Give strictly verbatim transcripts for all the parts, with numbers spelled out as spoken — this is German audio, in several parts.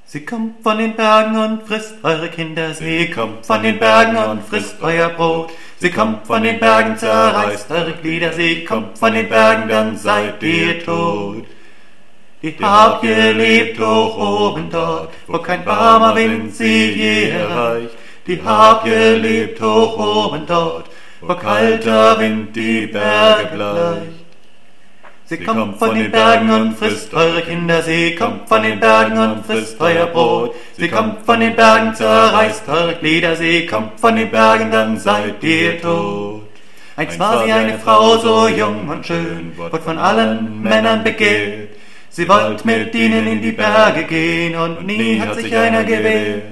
Sie kommt von den Bergen und frisst eure Kinder, sie kommt von den Bergen und frisst euer Brot. Sie kommt von den Bergen, zerreißt eure Glieder, sie kommt von den Bergen, dann seid ihr tot. Die Harpie lebt hoch oben dort, wo kein warmer Wind sie je erreicht. Die Harpie lebt hoch oben dort, wo kalter Wind die Berge bleicht. Sie kommt von den Bergen und frisst eure Kinder, sie kommt von den Bergen und frisst euer Brot. Sie kommt von den Bergen, zerreißt eure Glieder, sie kommt von den Bergen, dann seid ihr tot. Einst war sie eine Frau so jung und schön, wurde von allen Männern begehrt. Sie wollte mit ihnen in die Berge gehen und nie hat sich einer gewehrt.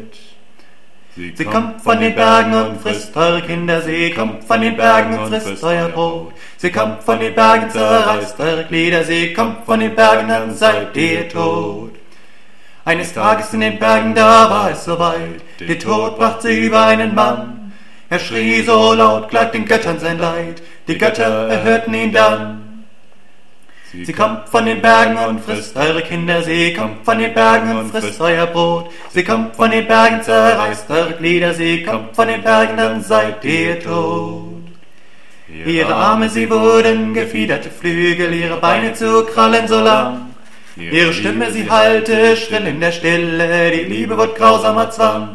Sie kommt von den Bergen und frisst eure Kinder, sie kommt von den Bergen und frisst euer Brot. Sie kommt von den Bergen, zerreißt eure Glieder, sie kommt von den Bergen, dann seid ihr tot. Eines Tages in den Bergen, da war es soweit, der Tod brachte sie über einen Mann. Er schrie so laut, klagt den Göttern sein Leid, die Götter erhörten ihn dann. Sie kommt von den Bergen und frisst eure Kinder, sie kommt von den Bergen und frisst euer Brot. Sie kommt von den Bergen, zerreißt eure Glieder, sie kommt von den Bergen, dann seid ihr tot. Ihre Arme, sie wurden gefiederte Flügel, ihre Beine zu Krallen so lang. Ihre Stimme, sie hallte schrill in der Stille, die Liebe wurde grausamer Zwang.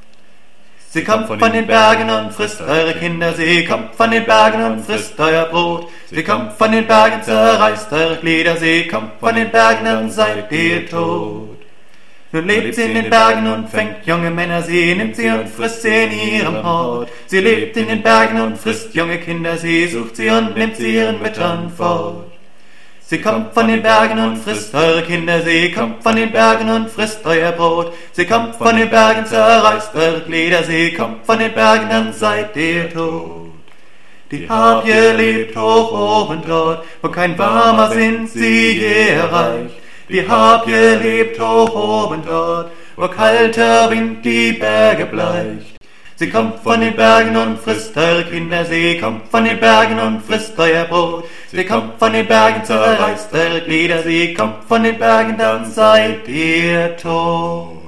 Sie kommt von den Bergen und frisst eure Kinder, sie kommt von den Bergen und frisst euer Brot. Sie kommt von den Bergen, zerreißt eure Glieder, sie kommt von den Bergen, dann seid ihr tot. Nun lebt sie in den Bergen und fängt junge Männer, sie nimmt sie und frisst sie in ihrem Hort. Sie lebt in den Bergen und frisst junge Kinder, sie sucht sie und nimmt sie ihren Müttern fort. Sie kommt von den Bergen und frisst eure Kinder, sie kommt von den Bergen und frisst euer Brot. Sie kommt von den Bergen, zerreißt eure Glieder, sie kommt von den Bergen, dann seid ihr tot. Die Harpie lebt hoch oben dort, wo kein warmer Wind sie je erreicht. Die Harpie lebt hoch oben dort, wo kalter Wind die Berge bleicht. Sie kommt von den Bergen und frisst eure Kinder, sie kommt von den Bergen und frisst euer Brot. Sie kommt von den Bergen, zerreißt eure Glieder, sie kommt von den Bergen, dann seid ihr tot.